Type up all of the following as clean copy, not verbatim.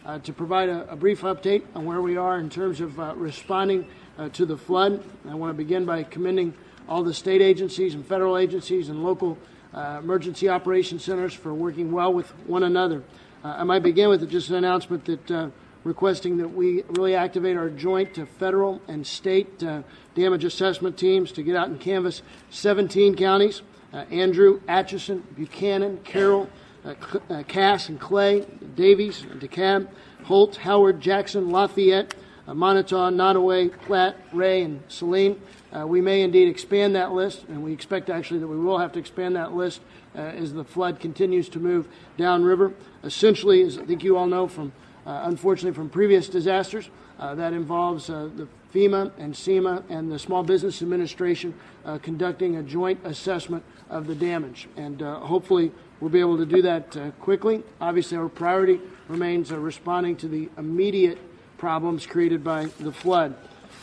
to provide a brief update on where we are in terms of responding to the flood. I want to begin by commending all the state agencies and federal agencies and local emergency operations centers for working well with one another. I might begin with just an announcement that requesting that we really activate our joint federal and state damage assessment teams to get out and canvass 17 counties, Andrew, Atchison, Buchanan, Carroll, Cass and Clay, Davies, DeKalb, Holt, Howard, Jackson, Lafayette, Montauk, Nottoway, Platte, Ray, and Saline. We may indeed expand that list, and we expect actually that we will have to expand that list as the flood continues to move downriver. Essentially, as I think you all know from unfortunately from previous disasters, that involves the FEMA and SEMA and the Small Business Administration conducting a joint assessment of the damage. And hopefully we'll be able to do that quickly. Obviously, our priority remains responding to the immediate problems created by the flood.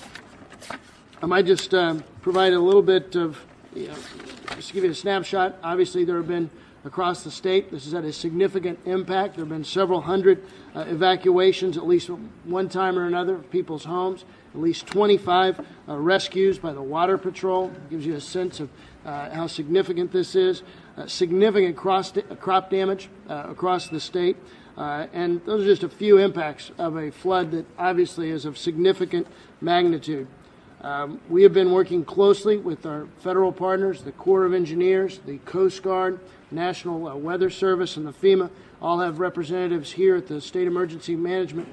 I might just provide a little bit of, just to give you a snapshot. Obviously, there have been across the state, this has had a significant impact. There have been several hundred evacuations, at least one time or another, of people's homes, at least 25 rescues by the Water Patrol. It gives you a sense of how significant this is. Significant crop damage across the state. And those are just a few impacts of a flood that obviously is of significant magnitude. We have been working closely with our federal partners, the Corps of Engineers, the Coast Guard, National Weather Service, and the FEMA. All have representatives here at the State Emergency Management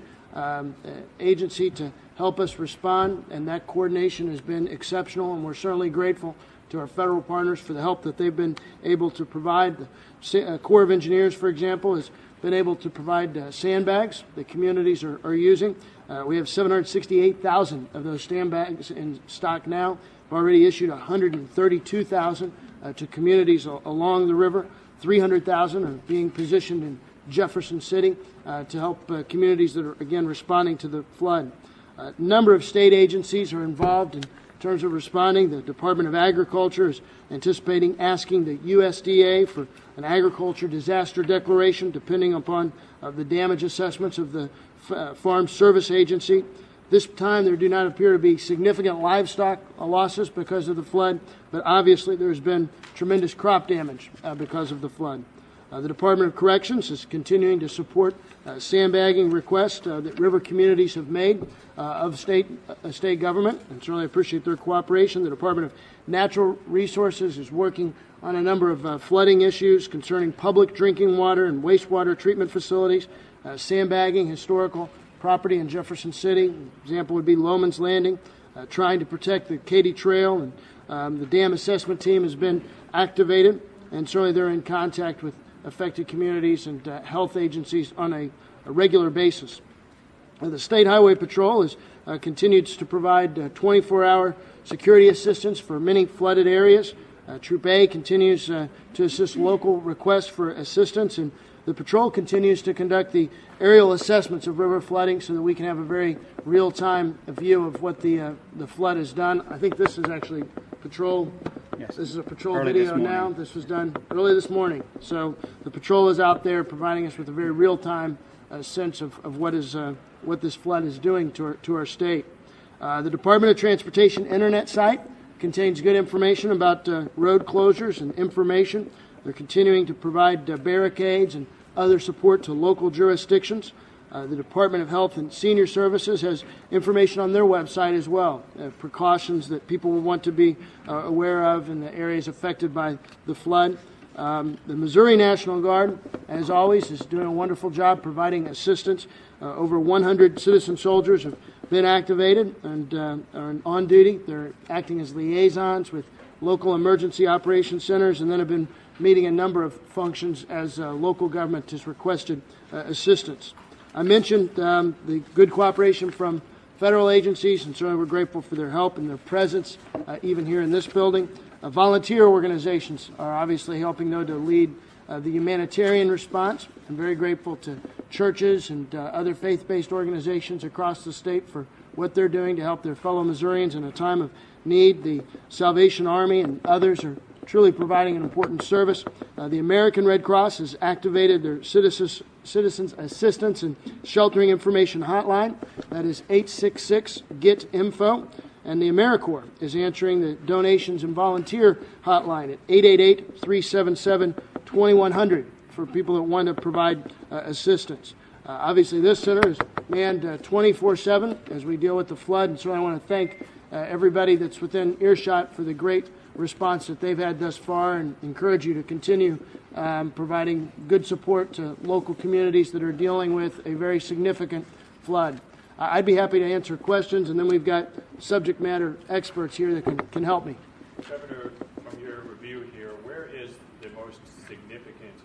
Agency to help us respond, and that coordination has been exceptional, and we're certainly grateful to our federal partners for the help that they've been able to provide. The Corps of Engineers, for example, has been able to provide sandbags that communities are using. We have 768,000 of those sandbags in stock now. We've already issued 132,000 to communities along the river. 300,000 are being positioned in Jefferson City to help communities that are, again, responding to the flood. A number of state agencies are involved in terms of responding. The Department of Agriculture is anticipating asking the USDA for an agriculture disaster declaration depending upon the damage assessments of the Farm Service Agency. This time there do not appear to be significant livestock losses because of the flood, but obviously there's been tremendous crop damage because of the flood. The Department of Corrections is continuing to support sandbagging requests that river communities have made of state government, and certainly appreciate their cooperation. The Department of Natural Resources is working on a number of flooding issues concerning public drinking water and wastewater treatment facilities, sandbagging historical property in Jefferson City. An example would be Loman's Landing, trying to protect the Katy Trail, and the dam assessment team has been activated, and certainly they're in contact with affected communities and health agencies on a regular basis. The State Highway Patrol has continues to provide 24-hour security assistance for many flooded areas. Troop A continues to assist local requests for assistance, and the patrol continues to conduct the aerial assessments of river flooding so that we can have a very real-time view of what the flood has done. I think this is actually patrol. Yes. This is a patrol early video now. This was done early this morning. So the patrol is out there providing us with a very real-time sense of what this flood is doing to our state. The Department of Transportation Internet site contains good information about road closures and information. They're continuing to provide barricades and other support to local jurisdictions. The Department of Health and Senior Services has information on their website as well, precautions that people will want to be aware of in the areas affected by the flood. The Missouri National Guard, as always, is doing a wonderful job providing assistance. Over 100 citizen soldiers have been activated and are on duty. They're acting as liaisons with local emergency operations centers and then have been meeting a number of functions as local government has requested assistance. I mentioned the good cooperation from federal agencies, and certainly we're grateful for their help and their presence even here in this building. Volunteer organizations are obviously helping, though, to lead the humanitarian response. I'm very grateful to churches and other faith-based organizations across the state for what they're doing to help their fellow Missourians in a time of need. The Salvation Army and others are truly providing an important service. The American Red Cross has activated their Citizens Assistance and Sheltering Information Hotline. That is 866-GET-INFO. And the AmeriCorps is answering the donations and volunteer hotline at 888-377-2100 for people that want to provide assistance. Obviously, this center is manned 24/7 as we deal with the flood, and so I want to thank everybody that's within earshot for the great response that they've had thus far, and encourage you to continue providing good support to local communities that are dealing with a very significant flood. I'd be happy to answer questions, and then we've got subject matter experts here that can help me. Governor, from your review here, where is the most significant